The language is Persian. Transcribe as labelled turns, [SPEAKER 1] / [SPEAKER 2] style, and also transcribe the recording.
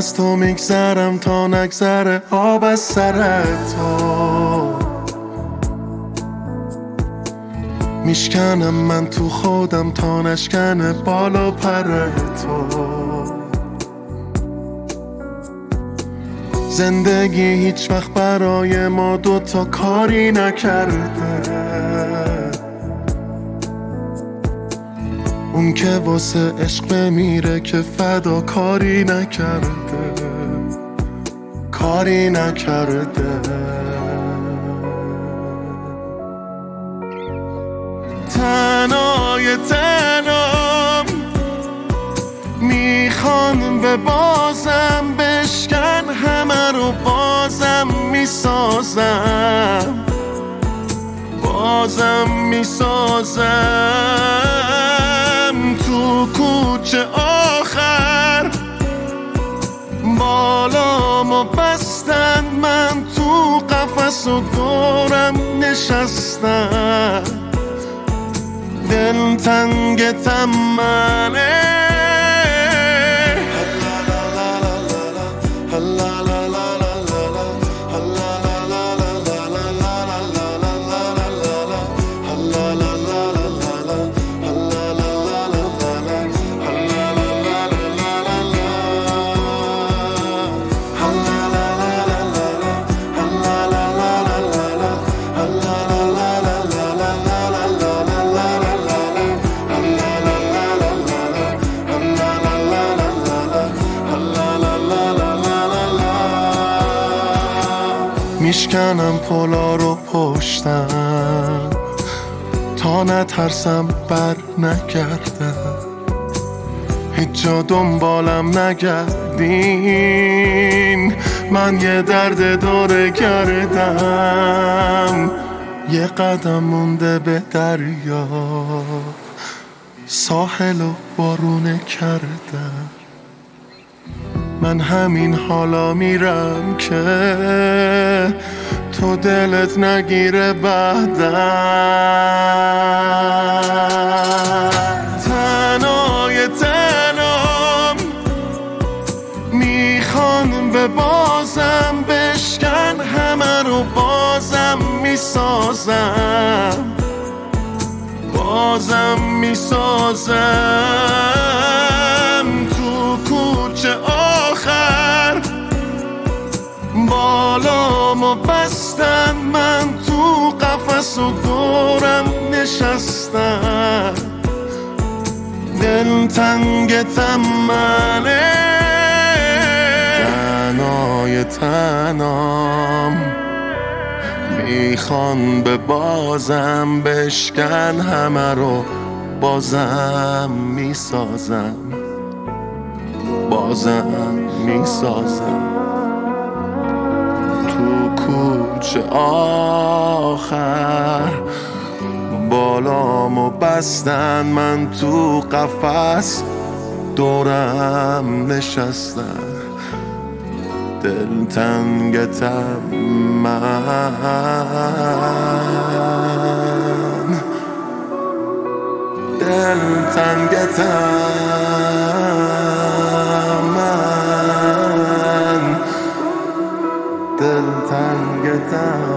[SPEAKER 1] از تو میگذرم تا نگذره آب از سر تو. میشکنم من تو خودم تا نشکنه بالا پر تو. زندگی هیچ وقت برای ما دوتا کاری نکرده. اون که واسه عشق بمیره که فدا کاری نکرده، کاری نکرده. تنهای تنام میخوان به بازم بشکن همه رو بازم میسازم، بازم میسازم. تو کوچه آخر بالامو بستن، من تو قفس و دورم نشستن. دل تنگتم منه، میشکنم پلا رو پشتم تا نترسم بر نگردم. هیچ جا دنبالم نگردین، من یه درد دوره کردم. یه قدم مونده به دریا، ساحل و بارونه کردم. من همین حالا میرم که تو دلت نگیره بعدم. تنهای تنام میخوان به بازم بشکن همه رو بازم میسازم، بازم میسازم. تو کوچه آخر بالامو بستن، من تو قفس و دورم نشستن. دل تنگتم منه، تنهای تنام میخوان به بازم بشکن همه رو بازم میسازم، بازم میسازم. تو کوچه آخر بالامو بستن، من تو قفس دورم نشستن. دل تنگتم من، دل تنگتم من، دل تنگتم.